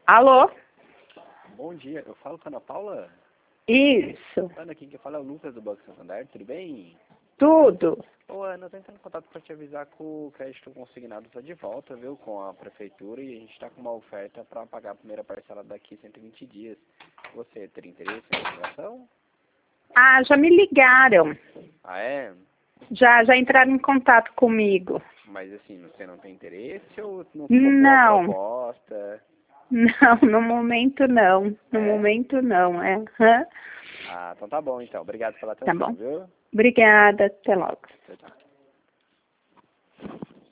Alô? Bom dia, eu falo com a Ana Paula? Isso, Ana, quem que fala é o Lucas do Banco Santander, tudo bem? tudo. Ô Ana, eu tô entrando em contato para te avisar que o crédito consignado está de volta, viu, com a prefeitura e a gente está com uma oferta para pagar a primeira parcela daqui 120 dias. Você teria interesse na renovação? Ah, já me ligaram. Ah, é? Já entraram em contato comigo. Mas assim, você não tem interesse ou não ficou boa a Não, proposta? não, no momento não. No É? momento não, é. Hã? Ah, então tá bom então. Obrigado pela Tá atenção, bom. viu? Obrigada, até logo. Tchau, tchau.